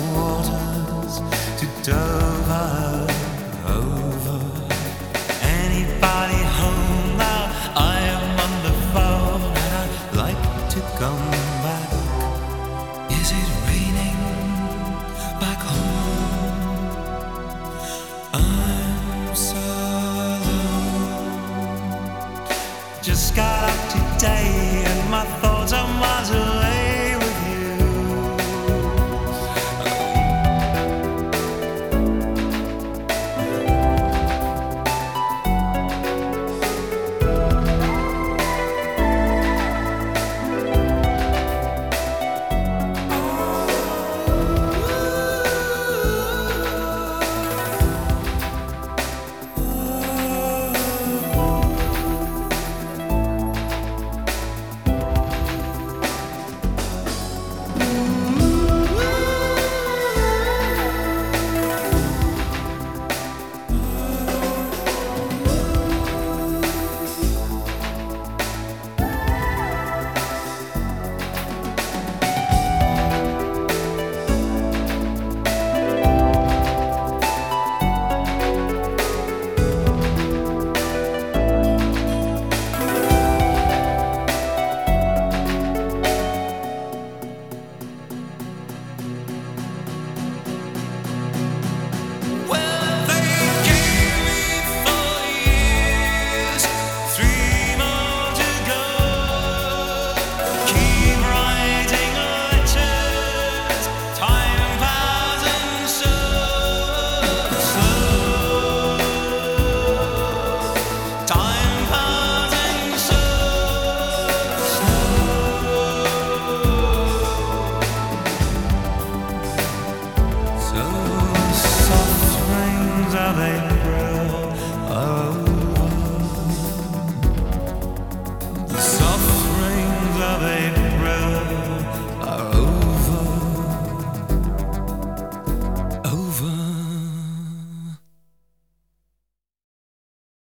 waters to Dover over. Anybody home now? I am on the phone and I'd like to come back. Is it raining back home? I'm so alone. Just got up today and my thoughts are miles away with you. Are they